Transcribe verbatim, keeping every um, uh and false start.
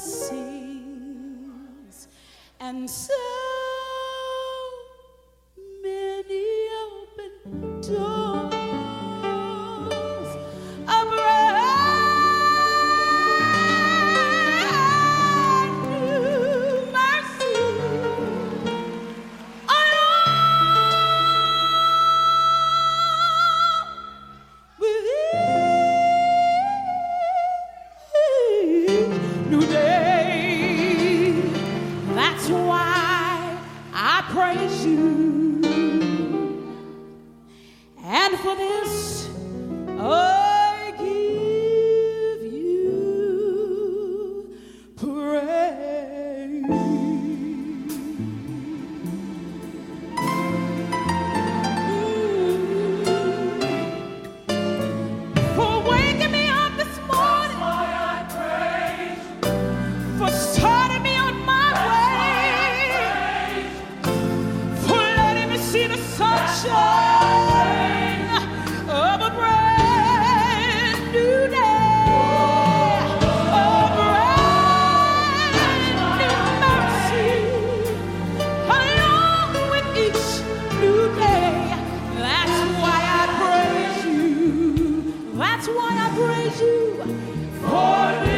blessings and so many open doors of brand new mercy. Along with each new day. That's why I praise you. And for this, I give you praise. For waking me up this morning. That's why I praise. For starting me on my way. For letting me see the sunshine of a brand new day, a brand new mercy, along with each new day. That's why I praise you. That's why I praise you. For